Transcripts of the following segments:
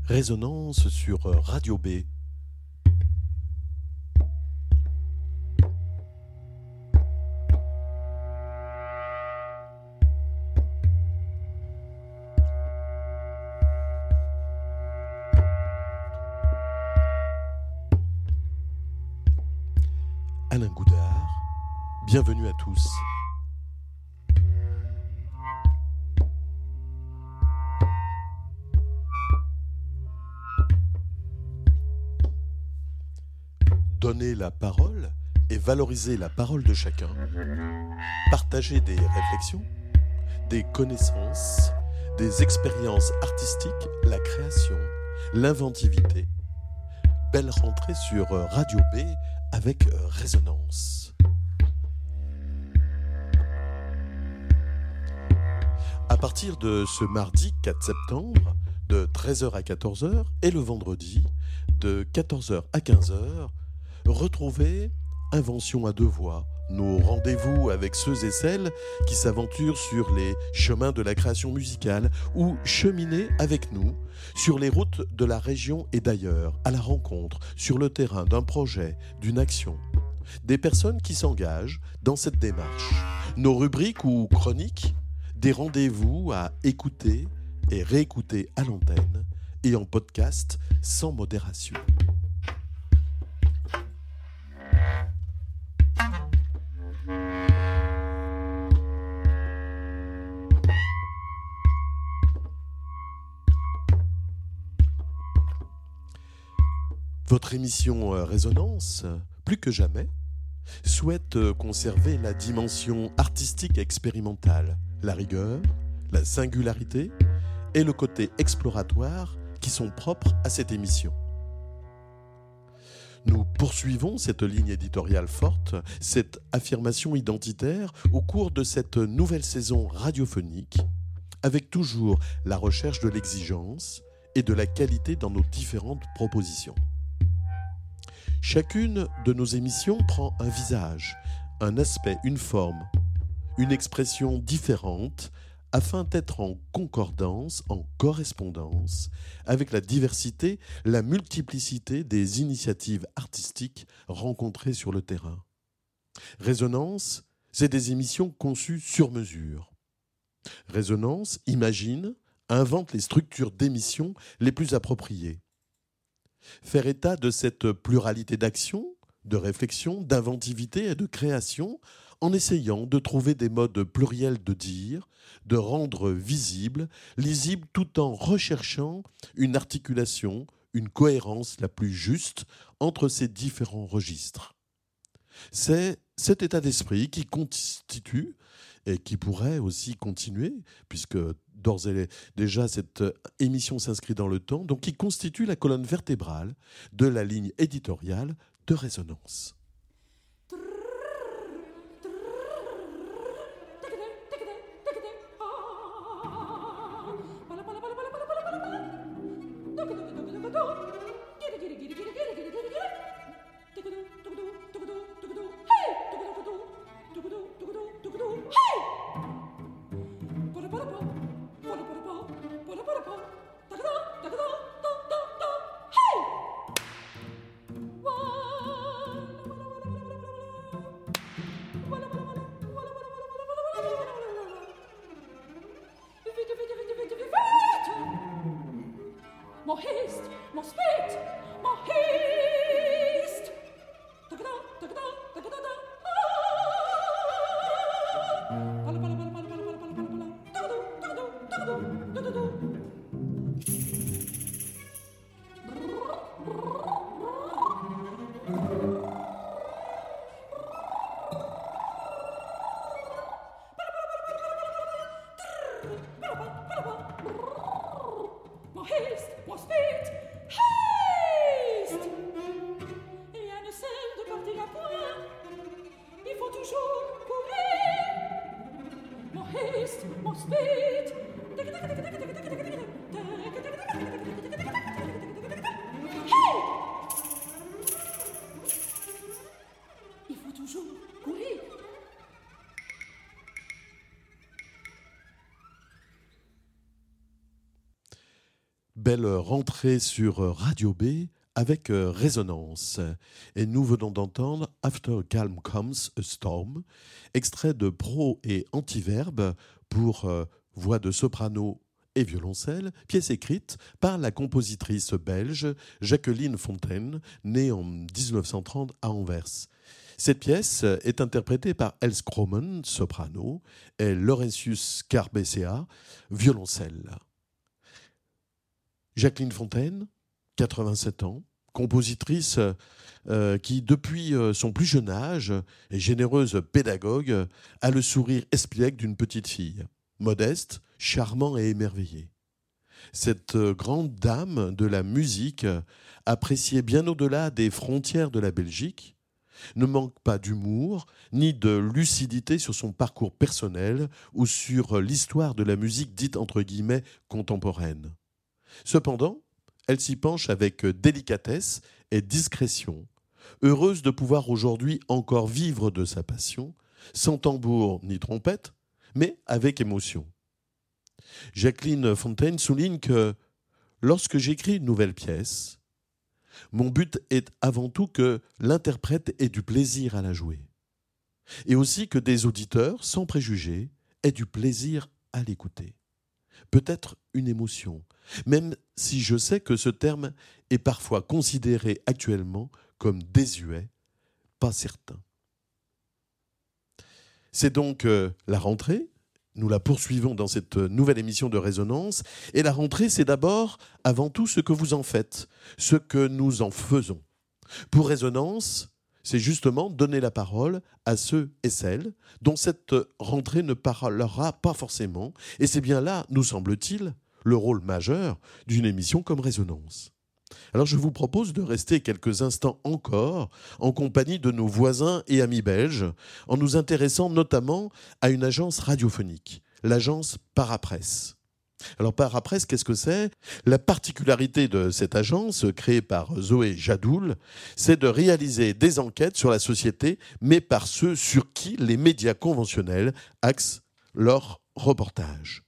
Résonance sur Radio B. Alain Goudard, bienvenue à tous. Donner la parole et valoriser la parole de chacun. Partager des réflexions, des connaissances, des expériences artistiques, la création, l'inventivité. Belle rentrée sur Radio B avec Résonance. À partir de ce mardi 4 septembre, de 13h à 14h, et le vendredi, de 14h à 15h, retrouvez Invention à deux voix, nos rendez-vous avec ceux et celles qui s'aventurent sur les chemins de la création musicale ou cheminer avec nous sur les routes de la région et d'ailleurs, à la rencontre, sur le terrain d'un projet, d'une action. Des personnes qui s'engagent dans cette démarche. Nos rubriques ou chroniques, des rendez-vous à écouter et réécouter à l'antenne et en podcast sans modération. Votre émission Résonance, plus que jamais, souhaite conserver la dimension artistique et expérimentale, la rigueur, la singularité et le côté exploratoire qui sont propres à cette émission. Nous poursuivons cette ligne éditoriale forte, cette affirmation identitaire au cours de cette nouvelle saison radiophonique, avec toujours la recherche de l'exigence et de la qualité dans nos différentes propositions. Chacune de nos émissions prend un visage, un aspect, une forme, une expression différente afin d'être en concordance, en correspondance avec la diversité, la multiplicité des initiatives artistiques rencontrées sur le terrain. Résonance, c'est des émissions conçues sur mesure. Résonance imagine, invente les structures d'émissions les plus appropriées. Faire état de cette pluralité d'actions, de réflexion, d'inventivité et de création en essayant de trouver des modes pluriels de dire, de rendre visible, lisible tout en recherchant une articulation, une cohérence la plus juste entre ces différents registres. C'est cet état d'esprit qui constitue et qui pourrait aussi continuer, puisque d'ores et déjà cette émission s'inscrit dans le temps, donc qui constitue la colonne vertébrale de la ligne éditoriale de Résonance. belle rentrée sur Radio B avec Résonance. Et nous venons d'entendre After a Calm Comes a Storm, extrait de Pro et Antiverbe pour voix de soprano et violoncelle, pièce écrite par la compositrice belge Jacqueline Fontaine, née en 1930 à Anvers. Cette pièce est interprétée par Els Kromen, soprano, et Laurentius Carbecea, violoncelle. Jacqueline Fontaine, 87 ans, compositrice qui, depuis son plus jeune âge, est généreuse pédagogue, a le sourire espiègle d'une petite fille, modeste, charmant et émerveillé. Cette grande dame de la musique, appréciée bien au-delà des frontières de la Belgique, ne manque pas d'humour ni de lucidité sur son parcours personnel ou sur l'histoire de la musique dite entre guillemets contemporaine. Cependant, elle s'y penche avec délicatesse et discrétion, heureuse de pouvoir aujourd'hui encore vivre de sa passion, sans tambour ni trompette, mais avec émotion. Jacqueline Fontaine souligne que lorsque j'écris une nouvelle pièce, mon but est avant tout que l'interprète ait du plaisir à la jouer. Et aussi que des auditeurs, sans préjugés, aient du plaisir à l'écouter. Peut-être une émotion, même si je sais que ce terme est parfois considéré actuellement comme désuet, pas certain. C'est donc la rentrée. Nous la poursuivons dans cette nouvelle émission de Résonance. Et la rentrée, c'est d'abord, avant tout, ce que vous en faites, ce que nous en faisons. Pour Résonance, c'est justement donner la parole à ceux et celles dont cette rentrée ne parlera pas forcément. Et c'est bien là, nous semble-t-il, le rôle majeur d'une émission comme Résonance. Alors je vous propose de rester quelques instants encore en compagnie de nos voisins et amis belges, en nous intéressant notamment à une agence radiophonique, l'agence Parapresse. Alors Parapresse, qu'est-ce que c'est ? La particularité de cette agence, créée par Zoé Jadoul, c'est de réaliser des enquêtes sur la société, mais par ceux sur qui les médias conventionnels axent leur reportage.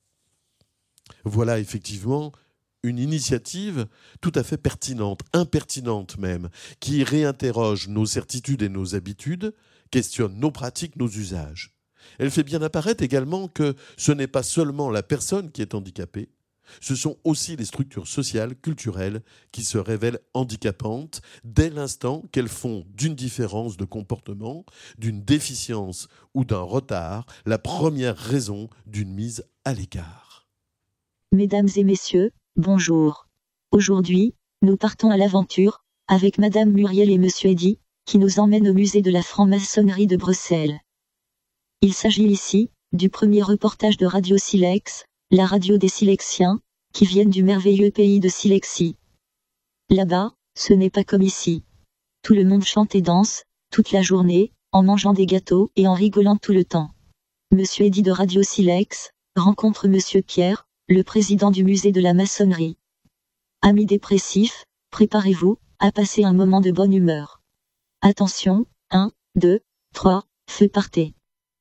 Voilà effectivement une initiative tout à fait pertinente, impertinente même, qui réinterroge nos certitudes et nos habitudes, questionne nos pratiques, nos usages. Elle fait bien apparaître également que ce n'est pas seulement la personne qui est handicapée, ce sont aussi les structures sociales, culturelles, qui se révèlent handicapantes dès l'instant qu'elles font d'une différence de comportement, d'une déficience ou d'un retard la première raison d'une mise à l'écart. Mesdames et messieurs, bonjour. Aujourd'hui, nous partons à l'aventure, avec Madame Muriel et Monsieur Eddy, qui nous emmènent au musée de la franc-maçonnerie de Bruxelles. Il s'agit ici, du premier reportage de Radio Silex, la radio des Silexiens, qui viennent du merveilleux pays de Silexie. Là-bas, ce n'est pas comme ici. Tout le monde chante et danse, toute la journée, en mangeant des gâteaux et en rigolant tout le temps. Monsieur Eddy de Radio Silex rencontre Monsieur Pierre, le président du musée de la maçonnerie. Amis dépressifs, préparez-vous à passer un moment de bonne humeur. Attention, 1, 2, 3, feu partez.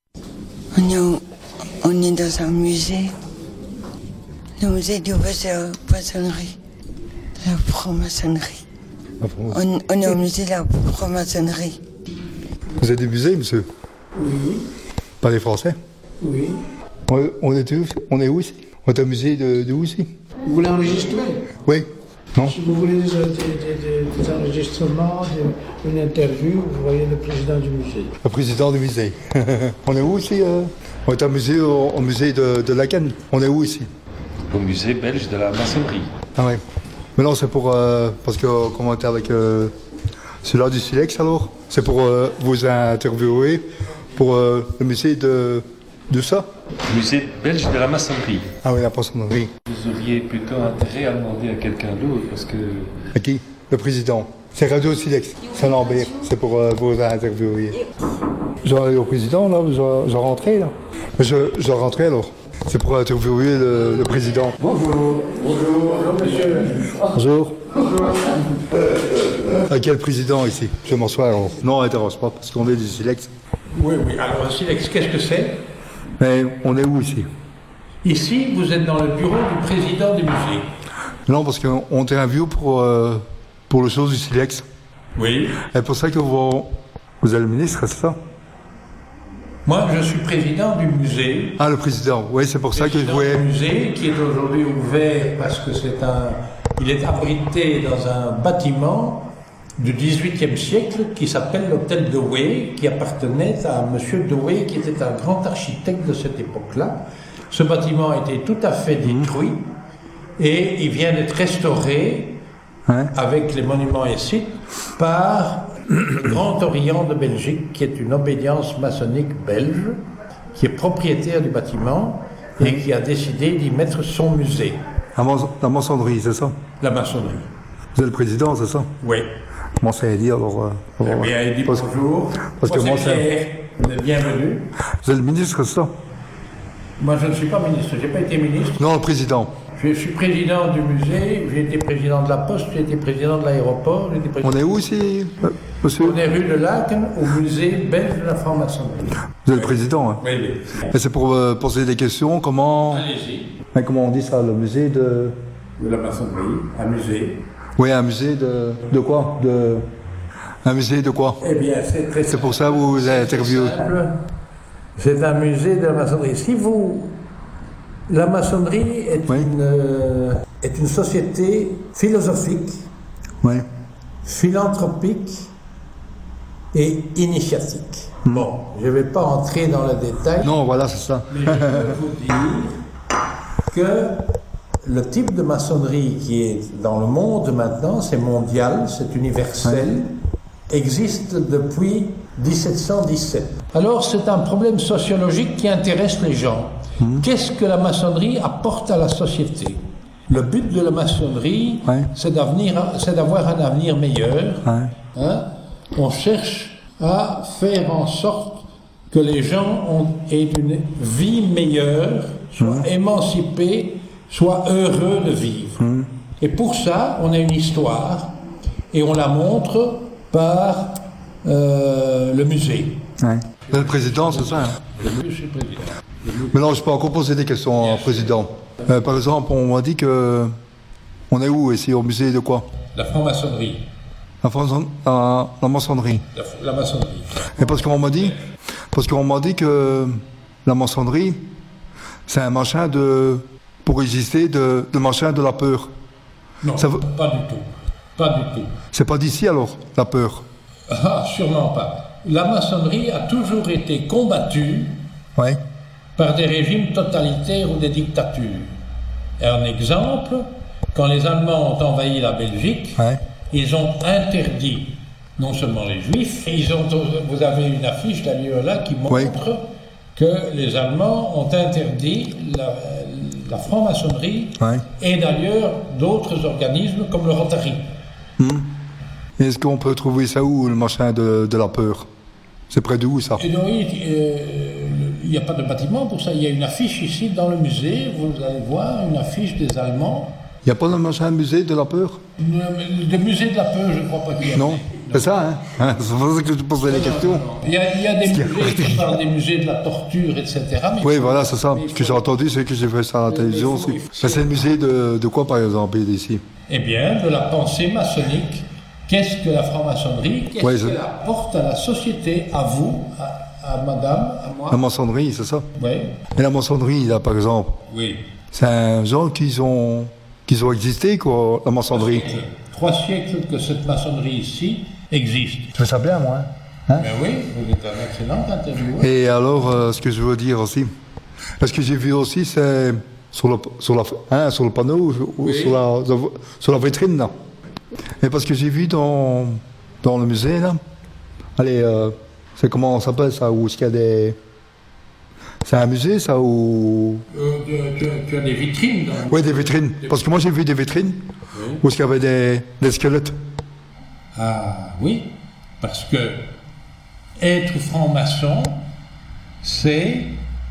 On est dans un musée, le musée de la maçonnerie, la franc-maçonnerie. On est au musée de la franc-maçonnerie. Vous êtes des musées, monsieur ? Oui. Pas des Français ? Oui. On est où ici ? On est au musée de où ici ? Vous voulez enregistrer ? Oui. Non ? Si vous voulez des enregistrements, une interview, vous voyez le président du musée. Le président du musée. On est où ici ? On est au musée de Laken. On est où ici ? Au musée belge de la maçonnerie. Ah ouais. Mais non, c'est pour... parce que comme on était avec celui-là du Silex alors, c'est pour vous interviewer pour le musée de ça. Musée belge de la maçonnerie. Ah oui, la maçonnerie. Vous auriez plutôt intérêt à demander à quelqu'un d'autre parce que... À qui ? Le président. C'est Radio Silex, Saint-Lambert. C'est pour vous interviewer. Je vais aller au président là, je rentrais là. Je rentrais alors. C'est pour interviewer le président. Bonjour. Bonjour, monsieur. Bonjour. À quel président ici ? Je m'assois alors. Non, on n'interroge pas parce qu'on est du Silex. Oui. Alors, Silex, qu'est-ce que c'est ? Mais on est où ici ? Ici, vous êtes dans le bureau du président du musée. Non, parce qu'on interview pour le chose du Silex. Oui. Et pour ça que vous êtes le ministre, c'est ça? Moi, je suis président du musée. Ah, le président. Oui, c'est pour ça que je voulais... Le musée qui est aujourd'hui ouvert parce que il est abrité dans un bâtiment du XVIIIe siècle qui s'appelle l'hôtel de Douai, qui appartenait à M. Douai, qui était un grand architecte de cette époque-là. Ce bâtiment a été tout à fait détruit et il vient d'être restauré avec les monuments et sites par le Grand Orient de Belgique, qui est une obédience maçonnique belge, qui est propriétaire du bâtiment et qui a décidé d'y mettre son musée. La maçonnerie, c'est ça? La maçonnerie. Vous êtes le président, c'est ça? Oui. Comment ça dit alors? Eh bien, il dit bonjour. Parce que moi, c'est Pierre. Bienvenue. Vous êtes le ministre, c'est ça? Moi, je ne suis pas ministre. Je n'ai pas été ministre. Non, le président. Je suis président du musée, j'ai été président de la Poste, j'ai été président de l'aéroport. On est où ici, monsieur? On est rue de Laken, au musée belge de la franc-maçonnerie. Vous êtes le président, hein? Oui. Et c'est pour poser des questions, comment... Allez-y. Mais comment on dit ça, le musée de... De la maçonnerie, un musée. Oui, un musée de quoi? Un musée de quoi? Eh bien, c'est très simple. C'est pour ça que vous avez interviewé. C'est un musée de la maçonnerie. La maçonnerie est une société philosophique, philanthropique et initiatique. Bon, je ne vais pas entrer dans le détail. Non, voilà, c'est ça. Mais je peux vous dire que le type de maçonnerie qui est dans le monde maintenant, c'est mondial, c'est universel, existe depuis 1717. Alors, c'est un problème sociologique qui intéresse les gens. Qu'est-ce que la maçonnerie apporte à la société? Le but de la maçonnerie, c'est d'avoir un avenir meilleur. On cherche à faire en sorte que les gens aient une vie meilleure, soient émancipés, soient heureux de vivre. Et pour ça, on a une histoire et on la montre par le musée. Le président, c'est ça, hein? Je suis président. Mais non, je peux encore poser des questions au président. Par exemple, on m'a dit que... On est où ici, au musée de quoi? La franc-maçonnerie. La maçonnerie. La maçonnerie. Et parce qu'on m'a dit que la maçonnerie, c'est un machin pour exister, de machin de la peur. Non, pas du tout. Pas du tout. C'est pas d'ici alors, la peur? Ah, sûrement pas. La maçonnerie a toujours été combattue par des régimes totalitaires ou des dictatures. Et un exemple, quand les Allemands ont envahi la Belgique, ils ont interdit non seulement les Juifs, vous avez une affiche d'ailleurs là qui montre que les Allemands ont interdit la franc-maçonnerie et d'ailleurs d'autres organismes comme le Rotary. Est-ce qu'on peut trouver ça où, le machin de la peur? C'est près d'où ça? Il n'y a pas de bâtiment pour ça. Il y a une affiche ici dans le musée. Vous allez voir une affiche des Allemands. Il n'y a pas de machin musée de la peur? Le musée de la peur, je ne crois pas qu'il y a. Non, c'est ça, hein? C'est pour ça que je posais les questions. Il y a des musées qui parlent des musées de la torture, etc. Oui, voilà, c'est ça. Ce que j'ai entendu, c'est que j'ai fait ça à la télévision aussi. C'est le musée de quoi, par exemple, ici? Eh bien, de la pensée maçonnique. Qu'est-ce que la franc-maçonnerie? Qu'est-ce qu'elle apporte à la société, à vous, à madame, à moi? La maçonnerie, c'est ça? Oui. Et la maçonnerie, là, par exemple? Oui. C'est un genre qui ont existé, quoi, la maçonnerie. 3 siècles que cette maçonnerie ici existe. Je fais ça bien, moi. Ben oui, vous êtes un excellent intervieweur. Et alors, ce que je veux dire aussi, parce que j'ai vu aussi, c'est sur le panneau, ou sur la vitrine, là. Et parce que j'ai vu dans le musée, là, allez, c'est comment on s'appelle ça, où est-ce qu'il y a des... C'est un musée, ça, où... Tu as des vitrines dans... Oui, des vitrines. Parce que moi, j'ai vu des vitrines où est-ce qu'il y avait des squelettes. Ah, oui. Parce que être franc-maçon, c'est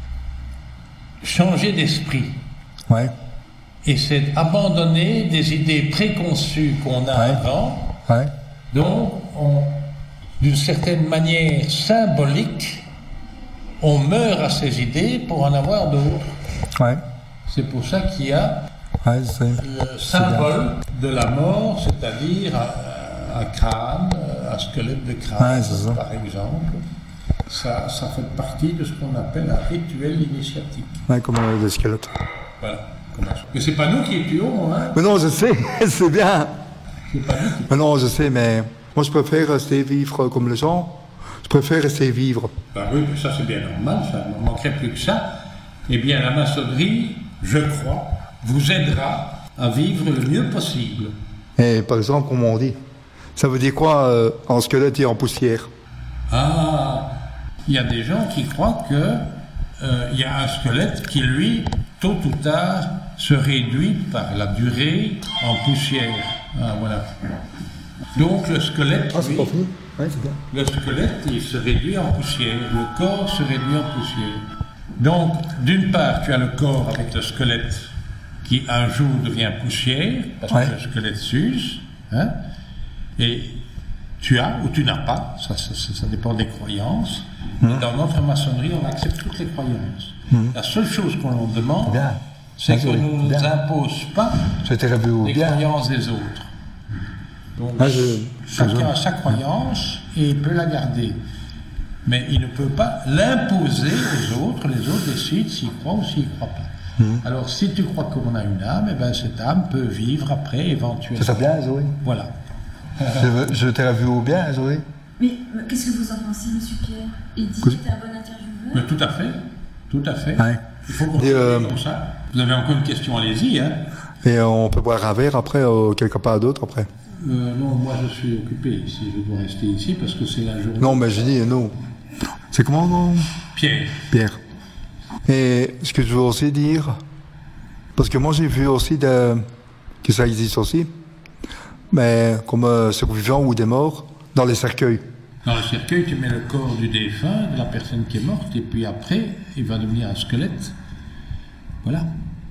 changer d'esprit. Ouais. Et c'est abandonner des idées préconçues qu'on a avant. Ouais. Donc, d'une certaine manière symbolique, on meurt à ces idées pour en avoir d'autres. Ouais. C'est pour ça qu'il y a Ouais, je sais. Le symbole de la mort, c'est-à-dire un crâne, un squelette de crâne, par exemple, ça fait partie de ce qu'on appelle un rituel initiatique. Ouais, comme des squelettes. Voilà. Mais c'est pas nous qui tuons, hein. Mais non, je sais, c'est bien. C'est pas nous qui... Mais non, je sais, mais moi je préfère rester vivre comme les gens. Je préfère rester vivre. Ben oui, mais ça c'est bien normal, ça ne manquerait plus que ça. Eh bien, la maçonnerie, je crois, vous aidera à vivre le mieux possible. Et par exemple, comme on dit, ça veut dire quoi en squelette et en poussière? Ah, il y a des gens qui croient que il y a un squelette qui, lui, tôt ou tard, se réduit par la durée en poussière. Ah, voilà. Donc le squelette, c'est pas fini. Ouais, c'est bien. Le squelette, il se réduit en poussière. Le corps se réduit en poussière. Donc, d'une part, tu as le corps avec le squelette qui un jour devient poussière parce que le squelette s'use, hein, et tu as ou tu n'as pas, ça dépend des croyances. Dans notre maçonnerie, on accepte toutes les croyances. La seule chose qu'on leur demande, c'est qu'on ne nous impose pas les croyances des autres. Donc, chacun a sa croyance et il peut la garder. Mais il ne peut pas l'imposer aux autres. Les autres décident s'ils croient ou s'ils ne croient pas. Alors, si tu crois qu'on a une âme, eh ben, cette âme peut vivre après, éventuellement. C'est ça bien, Zoé? Voilà. Je t'ai vu au bien, Zoé? Mais qu'est-ce que vous en pensez, monsieur Pierre? Il dit que c'est un bon intervieweur? Mais tout à fait. Tout à fait. Ouais. Il faut continuer comme ça. Vous avez encore une question, allez-y. Hein. Et on peut boire un verre après, quelque part d'autre après? Non, moi je suis occupé ici. Je dois rester ici parce que c'est la journée. Non, mais je dis non. C'est comment, non? Pierre. Pierre. Et ce que je veux aussi dire, parce que moi j'ai vu aussi que ça existe aussi, mais comme survivants ou des morts, dans les cercueils. Dans le cercueil, tu mets le corps du défunt, de la personne qui est morte, et puis après, il va devenir un squelette. Voilà.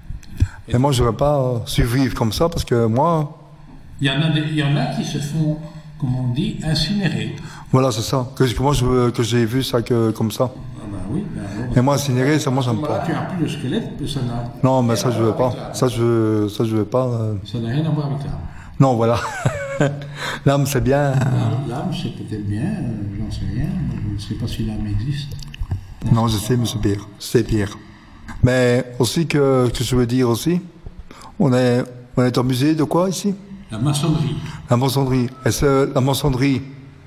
Et moi, je ne veux pas survivre comme ça, parce que moi... Il y en a qui se font, comme on dit, incinérer. Voilà, c'est ça. Que moi, que j'ai vu ça comme ça. Ah ben oui. Ben, et moi, incinérer, ça, moi, j'aime pas. Tu n'as plus le squelette, mais ça n'a... Non, mais ça, je veux pas. Ça, je veux pas. Ça n'a rien à voir avec l'âme. Non, voilà. L'âme, c'est bien. L'âme, c'est peut-être bien, j'en sais rien. Je ne sais pas si l'âme existe. Non, je sais, monsieur Pierre. C'est Pierre. Mais aussi que je veux dire aussi, on est au musée de quoi ici? La maçonnerie. La maçonnerie. La maçonnerie,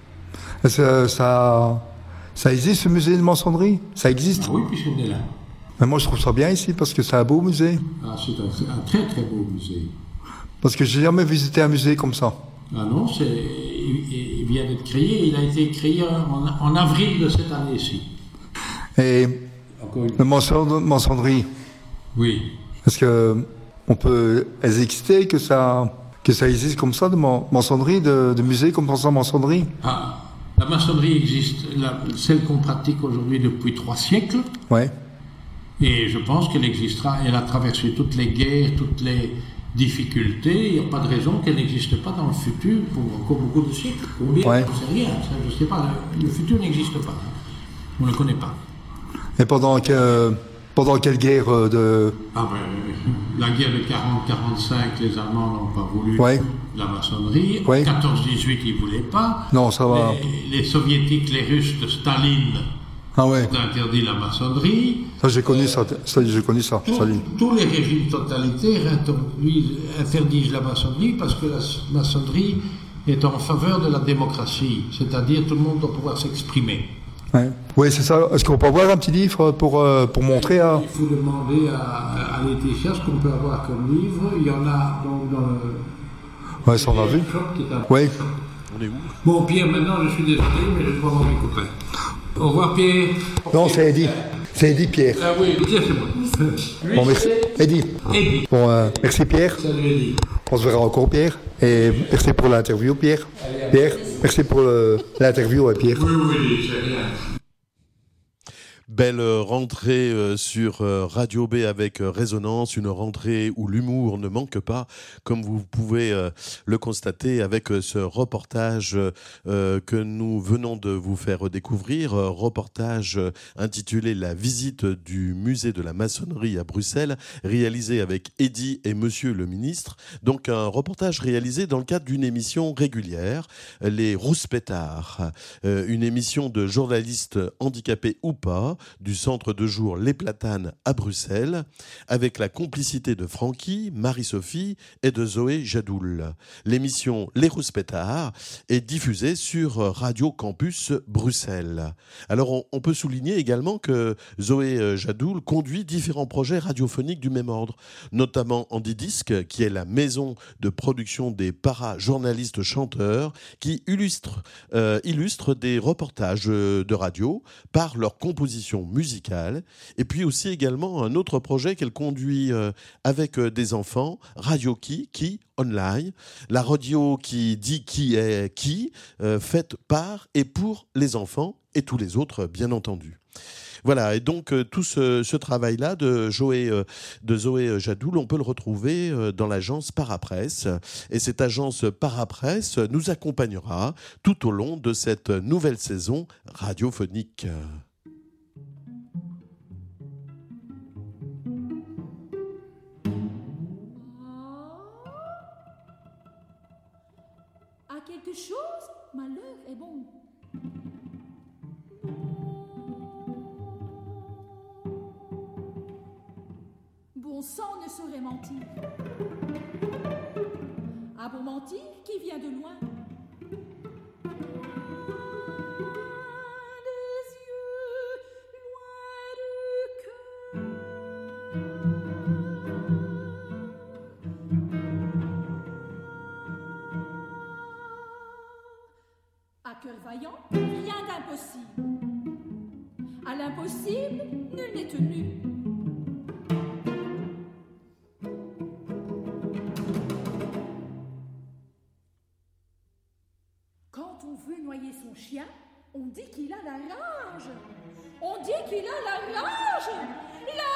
ça existe, ce musée de maçonnerie? Ça existe? Ah oui, puisqu'on est là. Mais moi, je trouve ça bien ici, parce que c'est un beau musée. Ah, c'est un très très beau musée. Parce que j'ai jamais visité un musée comme ça. Ah non, il vient d'être créé. Il a été créé en avril de cette année-ci. Et la maçonnerie. Oui. Est-ce que on peut exister que ça existe comme ça de maçonnerie, de musée comme ça, maçonnerie? Ah, la maçonnerie existe, celle qu'on pratique aujourd'hui depuis 3 siècles. Ouais. Et je pense qu'elle existera. Elle a traversé toutes les guerres, toutes les difficultés. Il n'y a pas de raison qu'elle n'existe pas dans le futur pour encore beaucoup de siècles. Combien? Ouais. Je ne sais rien. Je ne sais pas. Le futur n'existe pas. On ne le connaît pas. Et pendant quelle guerre Ah ben, la guerre de 40-45, les Allemands n'ont pas voulu la maçonnerie. Ouais. En 14-18, ils ne voulaient pas. Non, ça va. Les Soviétiques, les Russes de Staline ont interdit la maçonnerie. Ça, j'ai connu ça. Staline. Tous les régimes totalitaires interdisent la maçonnerie parce que la maçonnerie est en faveur de la démocratie. C'est-à-dire tout le monde doit pouvoir s'exprimer. Ouais. Oui, c'est ça. Est-ce qu'on peut avoir un petit livre pour montrer à... Il faut demander à Laetitia ce qu'on peut avoir comme livre. Il y en a donc dans le... Oui, ça on a vu. Oui. On est où? Bon, Pierre, maintenant, je suis désolé, mais je dois voir mes copains. Au revoir, Pierre. Non, c'est Eddie. C'est Eddie, Pierre. Ah oui, Pierre, c'est moi. Bon, merci. Eddie. Bon, merci, Pierre. Salut, Eddie. On se verra encore, Pierre. Et merci pour l'interview, Pierre. Pierre, merci pour l'interview, Pierre. Oui, c'est rien. Belle rentrée sur Radio B avec Résonance, une rentrée où l'humour ne manque pas, comme vous pouvez le constater avec ce reportage que nous venons de vous faire découvrir, reportage intitulé « La visite du musée de la maçonnerie à Bruxelles », réalisé avec Eddy et Monsieur le ministre. Donc un reportage réalisé dans le cadre d'une émission régulière, Les Rouspétards, une émission de journalistes handicapés ou pas, du centre de jour Les Platanes à Bruxelles, avec la complicité de Francky, Marie-Sophie et de Zoé Jadoul. L'émission Les Rouspétards est diffusée sur Radio Campus Bruxelles. Alors on peut souligner également que Zoé Jadoul conduit différents projets radiophoniques du même ordre, notamment Handydisc, qui est la maison de production des para-journalistes chanteurs qui illustrent des reportages de radio par leur composition musicale, et puis aussi également un autre projet qu'elle conduit avec des enfants, Radio qui online, la radio qui dit qui est qui, faite par et pour les enfants et tous les autres bien entendu. Voilà, et donc tout ce travail-là de Zoé Jadoul, on peut le retrouver dans l'agence Parapresse. Et cette agence Parapresse nous accompagnera tout au long de cette nouvelle saison radiophonique. À quelque chose, malheur est bon. Bon sang ne saurait mentir. Un bon mentir qui vient de loin. Des yeux, loin du cœur. À cœur vaillant, rien d'impossible. À l'impossible, nul n'est tenu. Son chien, on dit qu'il a la rage. On dit qu'il a la rage. La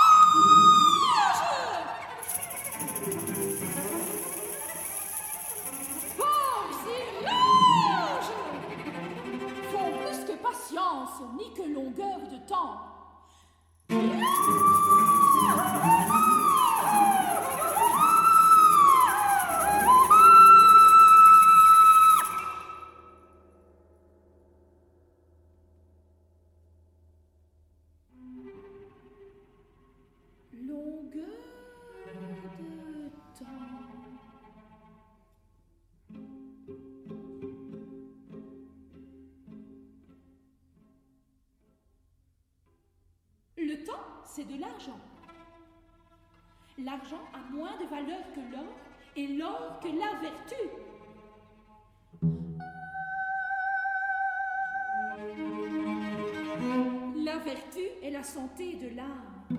rage. Force et rage font plus que patience, ni que longueur de temps. Le temps, c'est de l'argent. L'argent a moins de valeur que l'or et l'or que la vertu. La vertu est la santé de l'âme.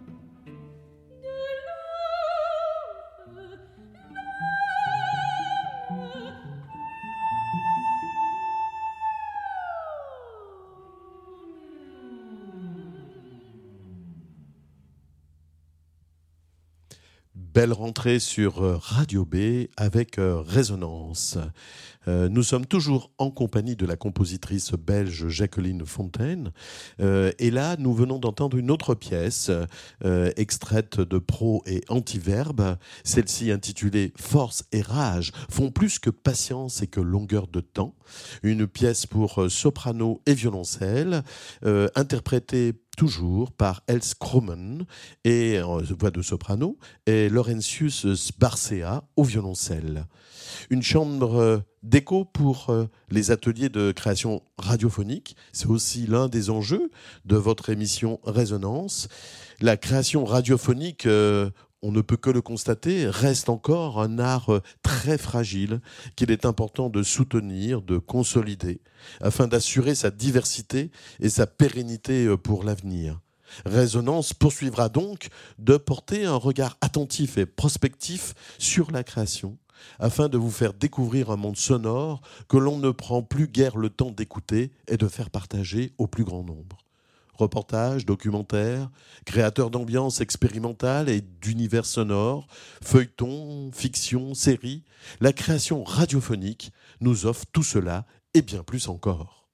Belle rentrée sur Radio B avec Résonance. Nous sommes toujours en compagnie de la compositrice belge Jacqueline Fontaine. Et là, nous venons d'entendre une autre pièce extraite de Pro et Antiverbe. Celle-ci intitulée « Force et rage font plus que patience et que longueur de temps ». Une pièce pour soprano et violoncelle, interprétée toujours par Els Kromen et voix de soprano et Laurentius Sbarcea au violoncelle. Une chambre d'écho pour les ateliers de création radiophonique. C'est aussi l'un des enjeux de votre émission Résonance. La création radiophonique, on ne peut que le constater, reste encore un art très fragile qu'il est important de soutenir, de consolider, afin d'assurer sa diversité et sa pérennité pour l'avenir. Résonance poursuivra donc de porter un regard attentif et prospectif sur la création, afin de vous faire découvrir un monde sonore que l'on ne prend plus guère le temps d'écouter et de faire partager au plus grand nombre. reportages, documentaires, créateurs d'ambiances expérimentales et d'univers sonores, feuilletons, fictions, séries, la création radiophonique nous offre tout cela et bien plus encore.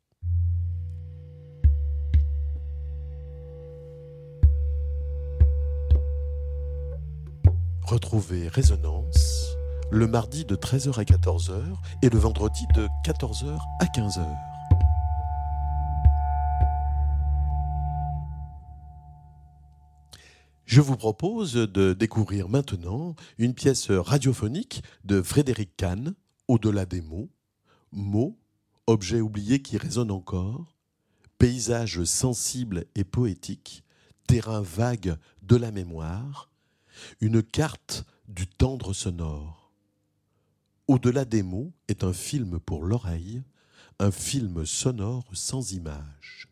Retrouvez Résonance le mardi de 13h à 14h et le vendredi de 14h à 15h. Je vous propose de découvrir maintenant une pièce radiophonique de Frédéric Kahn, Au-delà des mots, mots, objets oubliés qui résonnent encore, paysages sensibles et poétiques, terrain vague de la mémoire, une carte du tendre sonore. Au-delà des mots est un film pour l'oreille, un film sonore sans images.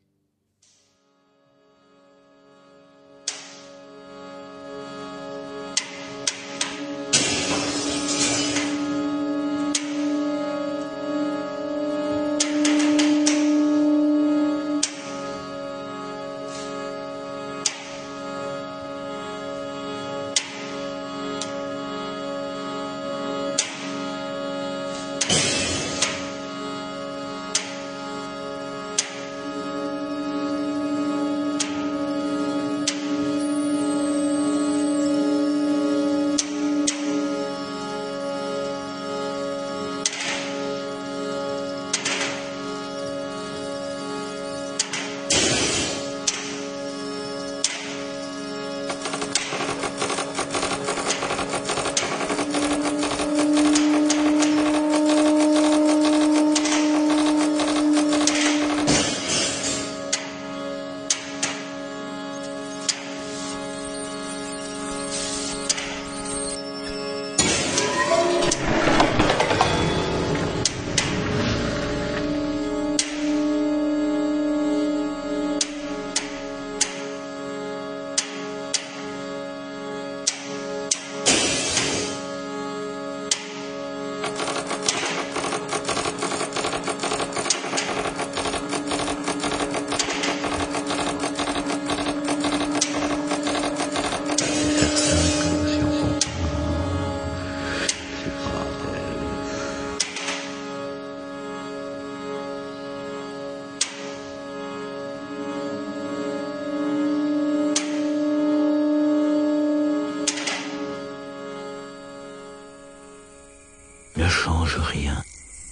Ne change rien.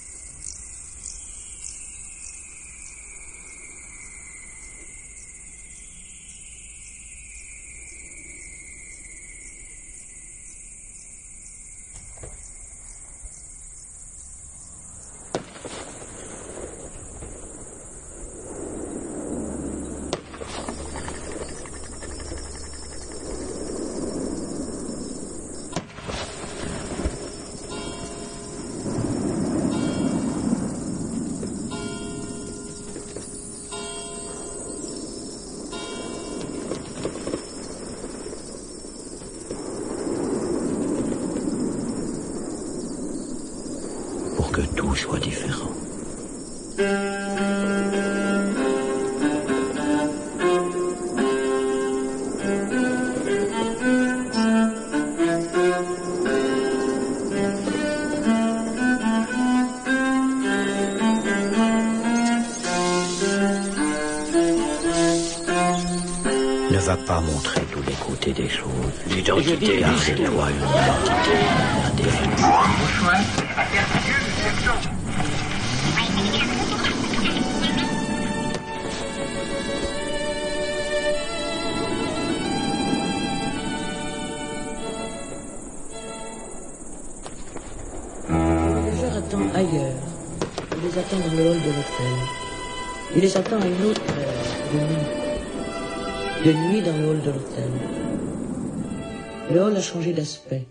Que tout soit différent. Ne va pas montrer tous les côtés des choses. L'identité, c'est toi une identité indéfinie. Les gens attendent ailleurs. Il les attend dans le hall de l'hôtel. Il les attend à une autre heure, de nuit. De nuit dans le hall de l'hôtel. Le hall a changé d'aspect.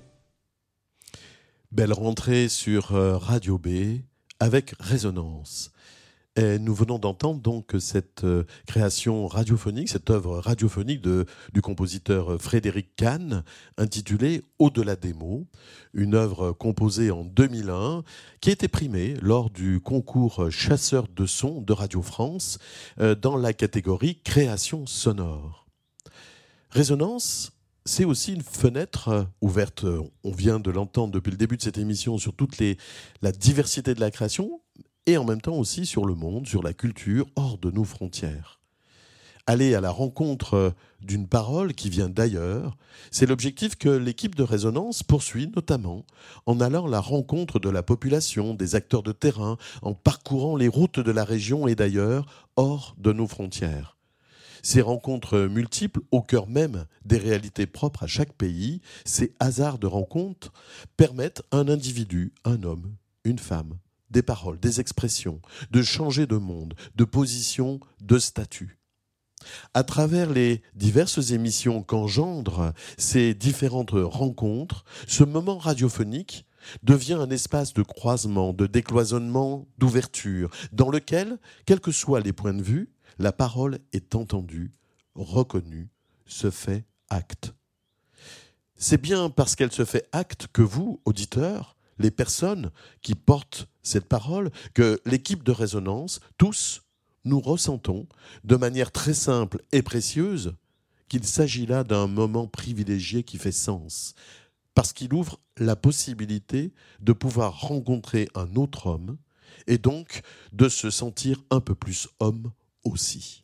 Belle rentrée sur Radio B avec Résonance. Et nous venons d'entendre donc cette création radiophonique, cette œuvre radiophonique du compositeur Frédéric Kahn, intitulée Au-delà des mots, une œuvre composée en 2001 qui a été primée lors du concours Chasseurs de sons de Radio France dans la catégorie création sonore. Résonance, c'est aussi une fenêtre ouverte, on vient de l'entendre depuis le début de cette émission, sur la diversité de la création, et en même temps aussi sur le monde, sur la culture, hors de nos frontières. Aller à la rencontre d'une parole qui vient d'ailleurs, c'est l'objectif que l'équipe de Résonance poursuit notamment en allant à la rencontre de la population, des acteurs de terrain, en parcourant les routes de la région et d'ailleurs, hors de nos frontières. Ces rencontres multiples, au cœur même des réalités propres à chaque pays, ces hasards de rencontres permettent à un individu, un homme, une femme, des paroles, des expressions, de changer de monde, de position, de statut. À travers les diverses émissions qu'engendrent ces différentes rencontres, ce moment radiophonique devient un espace de croisement, de décloisonnement, d'ouverture, dans lequel, quels que soient les points de vue, la parole est entendue, reconnue, se fait acte. C'est bien parce qu'elle se fait acte que vous, auditeurs, les personnes qui portent cette parole, que l'équipe de Résonance, tous, nous ressentons de manière très simple et précieuse qu'il s'agit là d'un moment privilégié qui fait sens, parce qu'il ouvre la possibilité de pouvoir rencontrer un autre homme et donc de se sentir un peu plus homme aussi.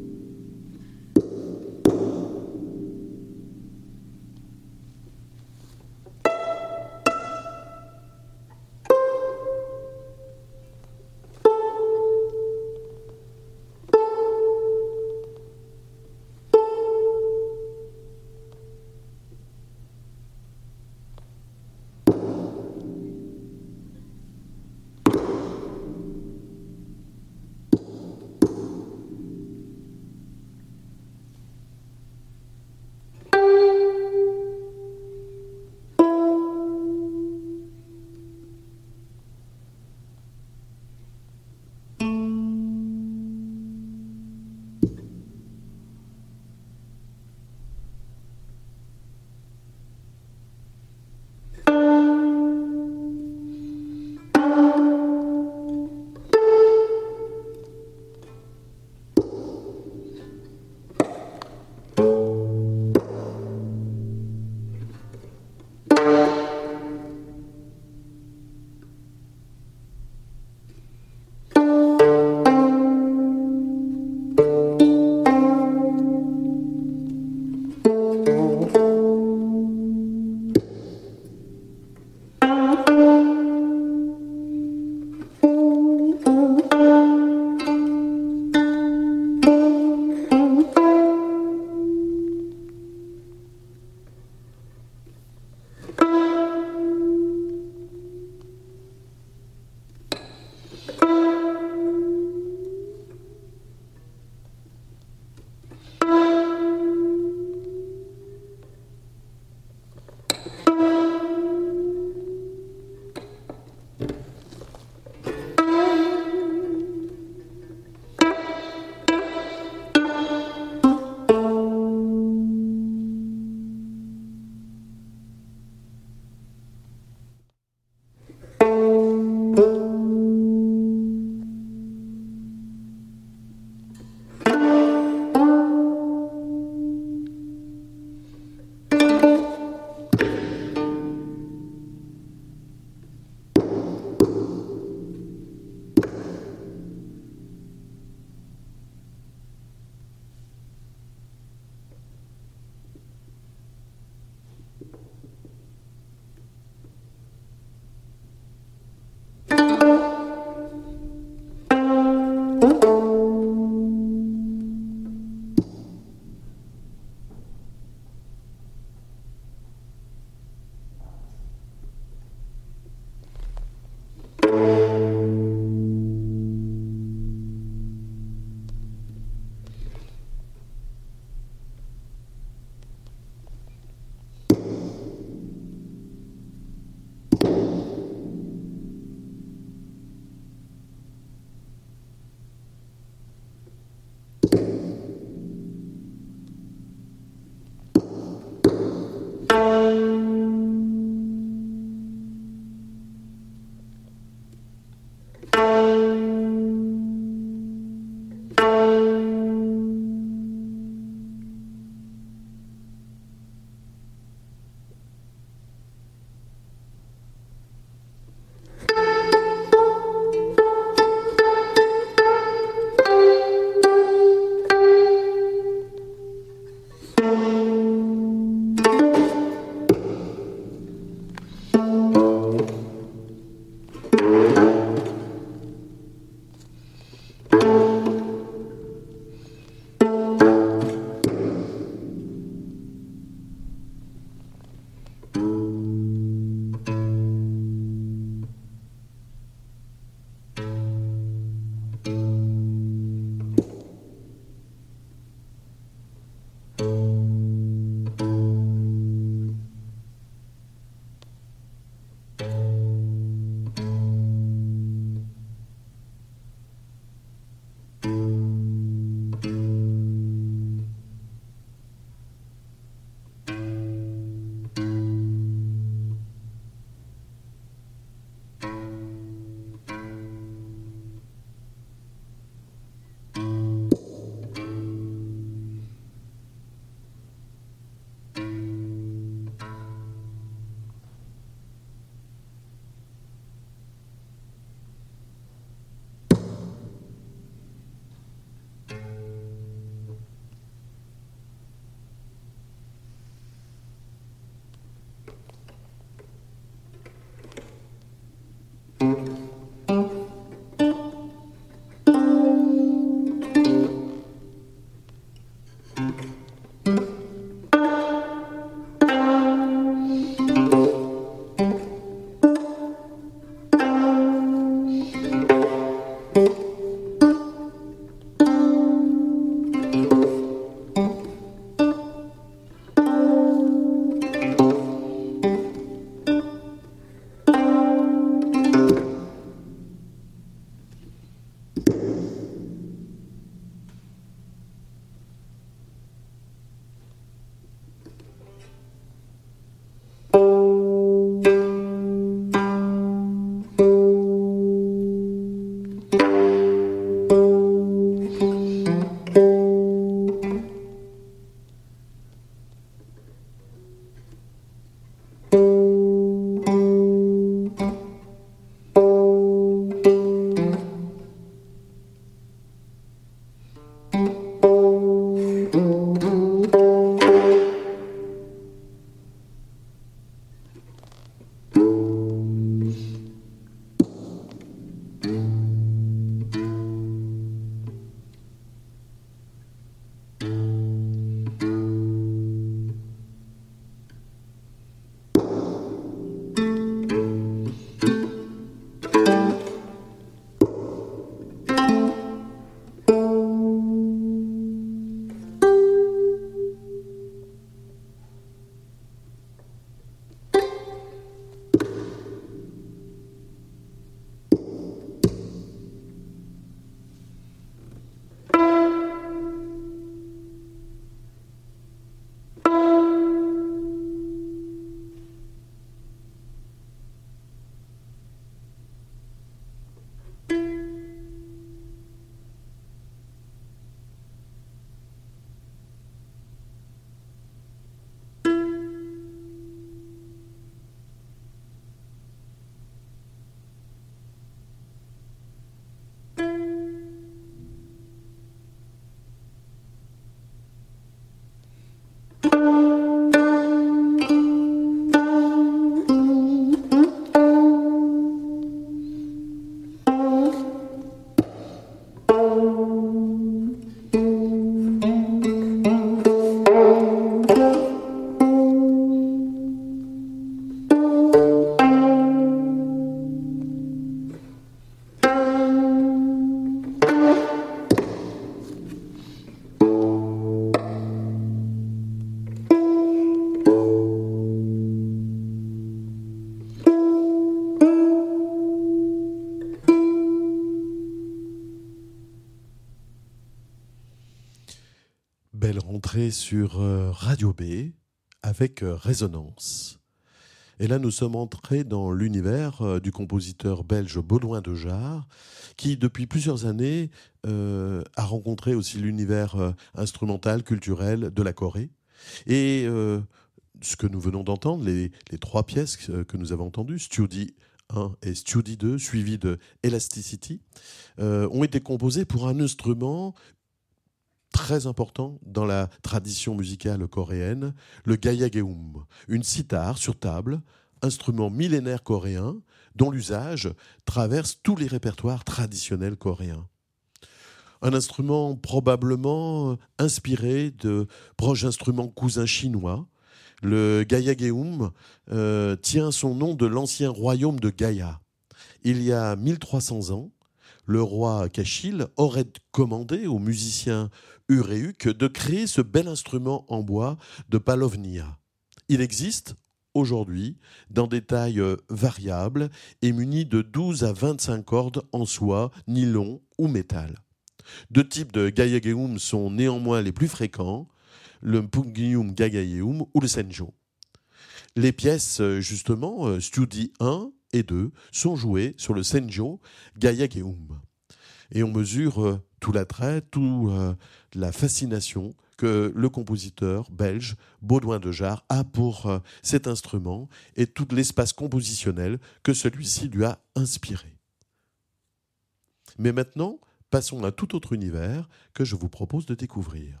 enregistré sur Radio B avec Résonance. Et là, nous sommes entrés dans l'univers du compositeur belge Baudouin de Jars, qui, depuis plusieurs années, a rencontré aussi l'univers instrumental, culturel de la Corée. Et ce que nous venons d'entendre, les trois pièces que nous avons entendues, Study 1 et Study 2, suivies de Elasticity, ont été composées pour un instrument très important dans la tradition musicale coréenne, le gayageum, une sitar sur table, instrument millénaire coréen dont l'usage traverse tous les répertoires traditionnels coréens. Un instrument probablement inspiré de proches instruments cousins chinois. Le gayageum tient son nom de l'ancien royaume de Gaya. Il y a 1300 ans, le roi Kashil aurait commandé au musicien Ureuk de créer ce bel instrument en bois de Palovnia. Il existe aujourd'hui dans des tailles variables et muni de 12 à 25 cordes en soie, nylon ou métal. Deux types de gayageum sont néanmoins les plus fréquents, le pungyum gayageum ou le senjo. Les pièces, justement, Study 1 et 2, sont jouées sur le senjo gayageum. Et on mesure tout l'attrait, toute la fascination que le compositeur belge Baudouin de Jars a pour cet instrument et tout l'espace compositionnel que celui-ci lui a inspiré. Mais maintenant, passons à un tout autre univers que je vous propose de découvrir.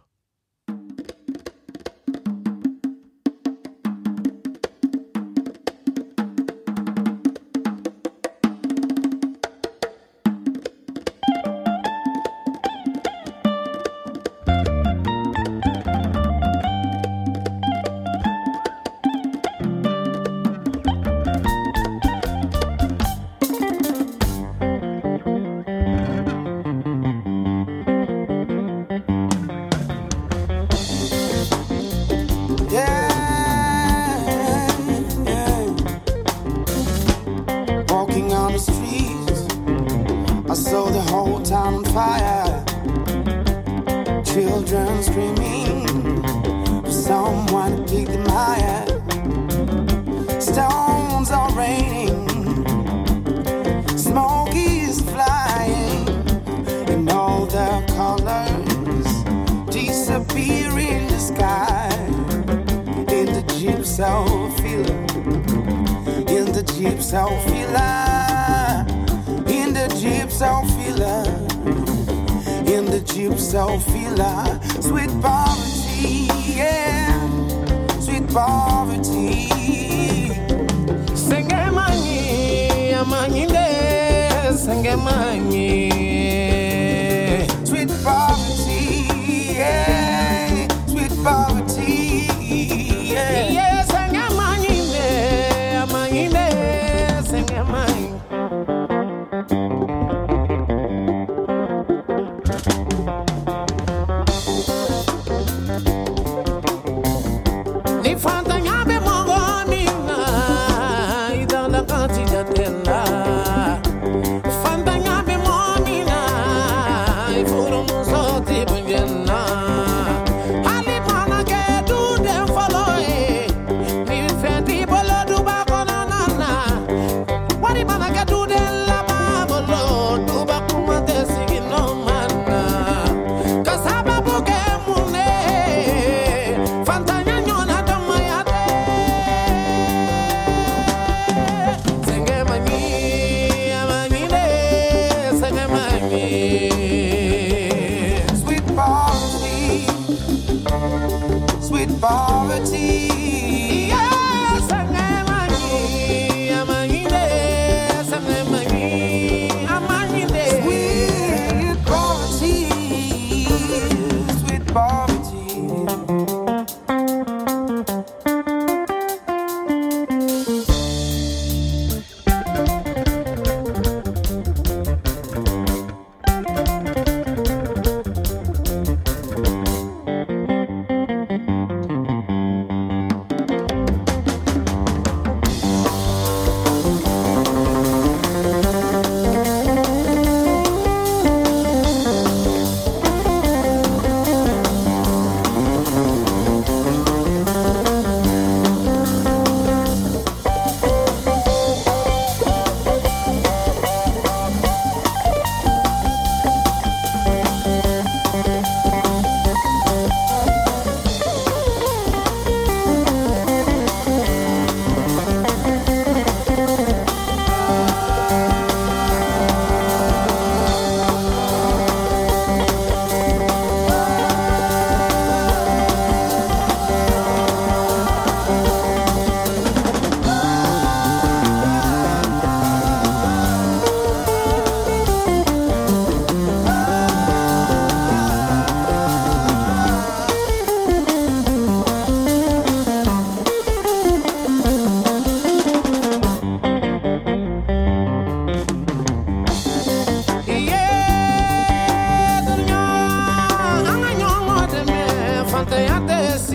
Sweet poverty, yeah, sweet poverty. Sengemani, amanginde, sengemani. Sweet poverty, yeah, sweet poverty, yeah. Yeah, sengemani, amanginde, sengemani.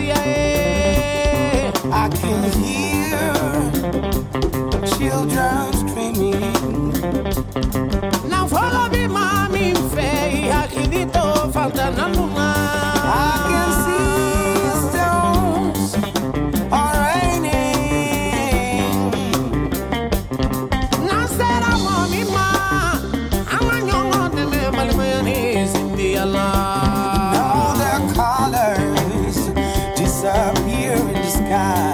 I can hear children screaming. Now follow me, mommy, fay, akilito, faltana luna. I can see stones are raining. Now said I'm mommy, ma, I'm a young on the mayonnaise in the alarm. Now their colors disappear in the sky.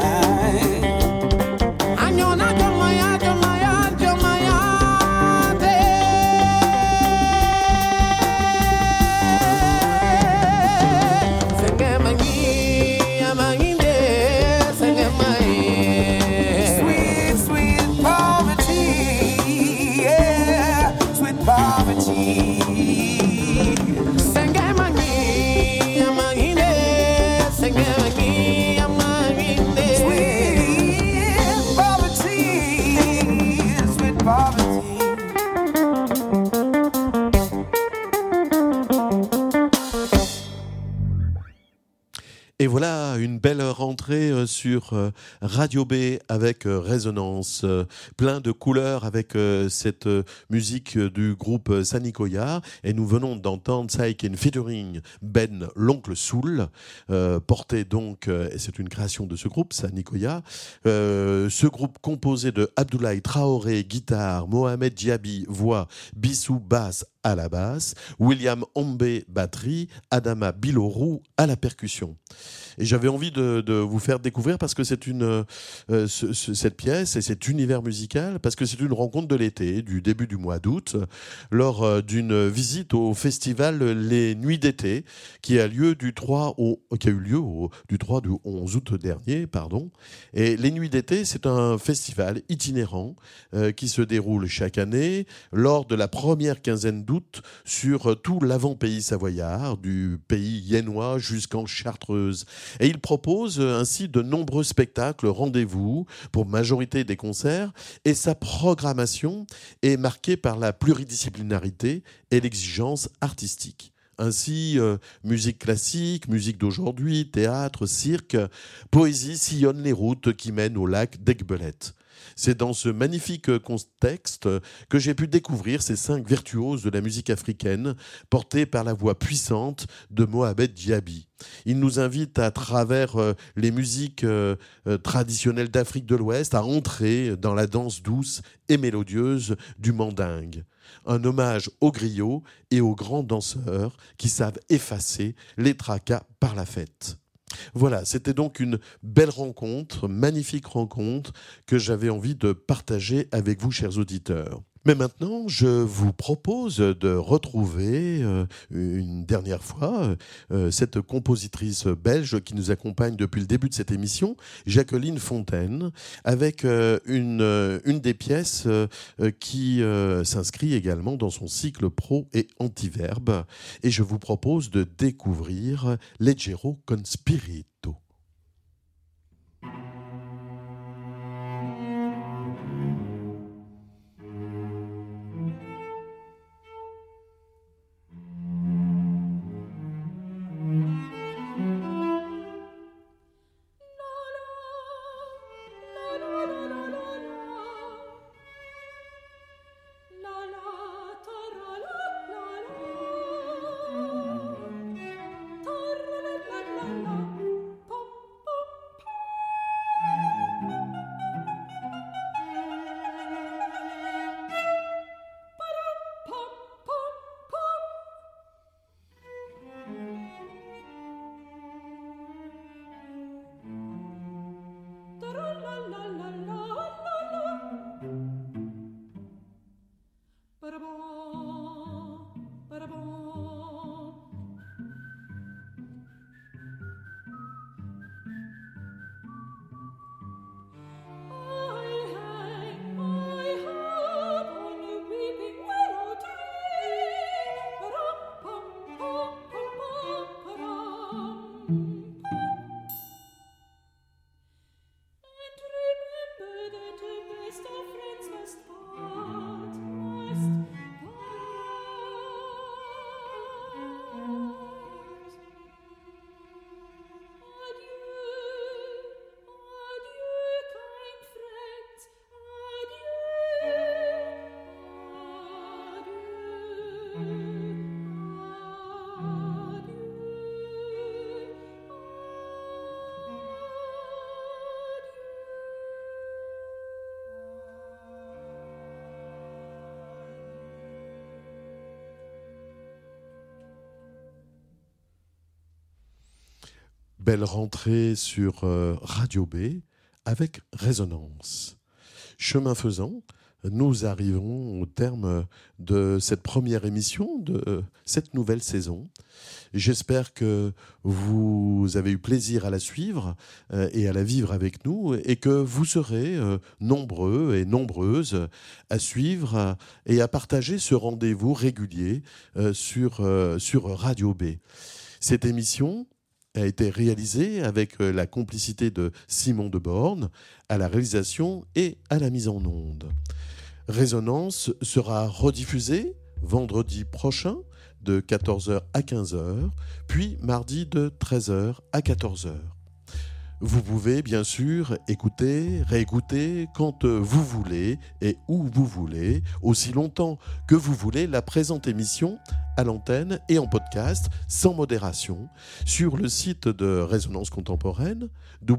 Et voilà une belle rentrée sur Radio B avec Résonance, plein de couleurs avec cette musique du groupe Sanikoya. Et nous venons d'entendre Saiken featuring Ben l'Oncle Soul, porté donc, et c'est une création de ce groupe Sanikoya. Ce groupe composé de Abdoulaye Traoré, guitare, Mohamed Diaby, voix, Bissou, basse, à la basse, William Ombe, batterie, Adama Bilorou à la percussion. Et j'avais envie de vous faire découvrir parce que c'est cette pièce et cet univers musical, parce que c'est une rencontre de l'été, du début du mois d'août, lors d'une visite au festival Les Nuits d'été, qui a eu lieu du 3 au 11 août dernier, pardon. Et Les Nuits d'été, c'est un festival itinérant qui se déroule chaque année lors de la première quinzaine d'août sur tout l'avant-pays savoyard, du pays yennois jusqu'en Chartreuse. Et il propose ainsi de nombreux spectacles, rendez-vous pour majorité des concerts, et sa programmation est marquée par la pluridisciplinarité et l'exigence artistique. Ainsi, musique classique, musique d'aujourd'hui, théâtre, cirque, poésie sillonnent les routes qui mènent au lac d'Aiguebelette. C'est dans ce magnifique contexte que j'ai pu découvrir ces 5 virtuoses de la musique africaine, portés par la voix puissante de Mohamed Diaby. Il nous invite à travers les musiques traditionnelles d'Afrique de l'Ouest à entrer dans la danse douce et mélodieuse du mandingue. Un hommage aux griots et aux grands danseurs qui savent effacer les tracas par la fête. Voilà, c'était donc une belle rencontre, magnifique rencontre que j'avais envie de partager avec vous, chers auditeurs. Mais maintenant, je vous propose de retrouver une dernière fois cette compositrice belge qui nous accompagne depuis le début de cette émission, Jacqueline Fontaine, avec une des pièces qui s'inscrit également dans son cycle pro et antiverbe. Et je vous propose de découvrir Leggero con spirito. La belle rentrée sur Radio B avec Résonance. Chemin faisant, nous arrivons au terme de cette première émission de cette nouvelle saison. J'espère que vous avez eu plaisir à la suivre et à la vivre avec nous et que vous serez nombreux et nombreuses à suivre et à partager ce rendez-vous régulier sur Radio B. Cette émission a été réalisée avec la complicité de Simon Deborn à la réalisation et à la mise en onde. Résonance sera rediffusée vendredi prochain de 14h à 15h, puis mardi de 13h à 14h. Vous pouvez bien sûr écouter, réécouter quand vous voulez et où vous voulez, aussi longtemps que vous voulez, la présente émission à l'antenne et en podcast sans modération sur le site de Résonance Contemporaine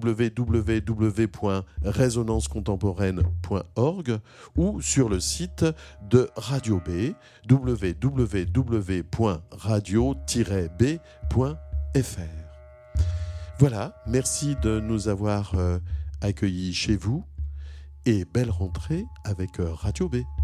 www.résonancecontemporaine.org ou sur le site de Radio B www.radio-b.fr. Voilà, merci de nous avoir accueillis chez vous et belle rentrée avec Radio B.